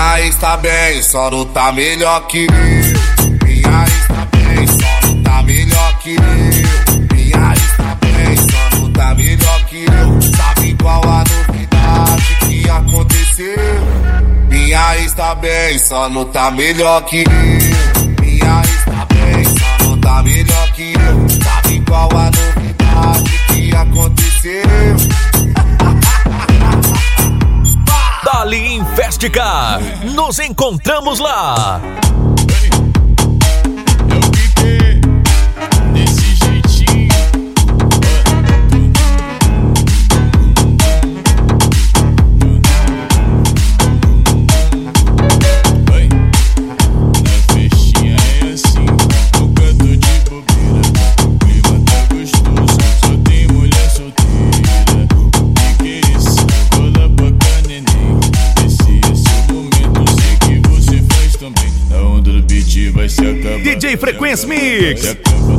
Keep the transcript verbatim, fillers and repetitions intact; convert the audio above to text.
Minha ex tá bem, só não tá melhor que eu. Minha ex tá bem, só não tá melhor que eu. Minha ex tá bem, só não tá melhor que eu. Sabe qual a novidade que aconteceu? Minha ex tá bem, só não tá melhor que eu. Minha ex tá bem, só não tá melhor que eu. Sabe qual a novidade que aconteceu? Dali em Festicar, nos encontramos lá. D J Frequência Mix.